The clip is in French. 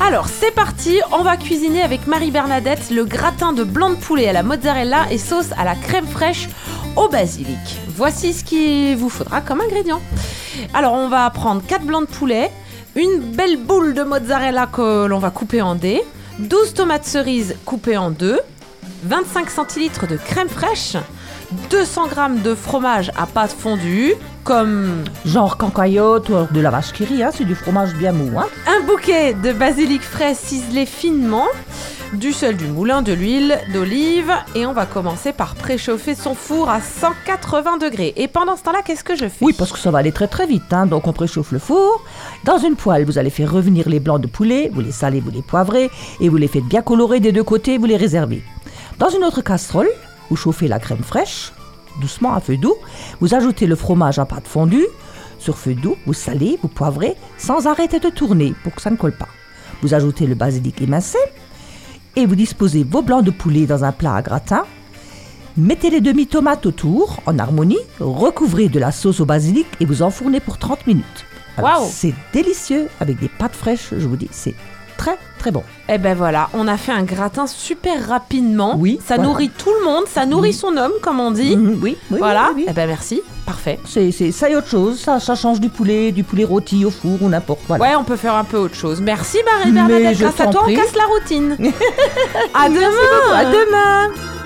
Alors c'est parti, on va cuisiner avec Marie-Bernadette le gratin de blanc de poulet à la mozzarella et sauce à la crème fraîche au basilic. Voici ce qu'il vous faudra comme ingrédient. Alors on va prendre 4 blancs de poulet, une belle boule de mozzarella que l'on va couper en dés, 12 tomates cerises coupées en 2, 25 centilitres de crème fraîche, 200 g de fromage à pâte fondue, comme... Genre cancaillotte ou de la vache qui rit, c'est du fromage bien mou. Un bouquet de basilic frais ciselé finement, du sel, du moulin, de l'huile d'olive, et on va commencer par préchauffer son four à 180 degrés. Et pendant ce temps-là, qu'est-ce que je fais ? Oui, parce que ça va aller très très vite, donc on préchauffe le four. Dans une poêle, vous allez faire revenir les blancs de poulet, vous les salez, vous les poivrez, et vous les faites bien colorer des deux côtés, vous les réservez. Dans une autre casserole, vous chauffez la crème fraîche, doucement à feu doux, vous ajoutez le fromage à pâte fondue, sur feu doux, vous salez, vous poivrez, sans arrêter de tourner pour que ça ne colle pas. Vous ajoutez le basilic émincé, et vous disposez vos blancs de poulet dans un plat à gratin, mettez les demi-tomates autour, en harmonie, recouvrez de la sauce au basilic et vous enfournez pour 30 minutes. Alors, Waouh. C'est délicieux, avec des pâtes fraîches, je vous dis, c'est très très bon. Eh ben voilà, on a fait un gratin super rapidement. Oui, ça voilà. nourrit tout le monde, ça nourrit son homme, comme on dit. Oui, Voilà, oui. eh ben merci, parfait. Ça y est autre chose, ça change du poulet rôti au four ou n'importe quoi. Ouais, on peut faire un peu autre chose. Merci Mais Marie-Bernadette, je grâce à t'en toi prie. on casse la routine. À Merci demain, beaucoup. à demain.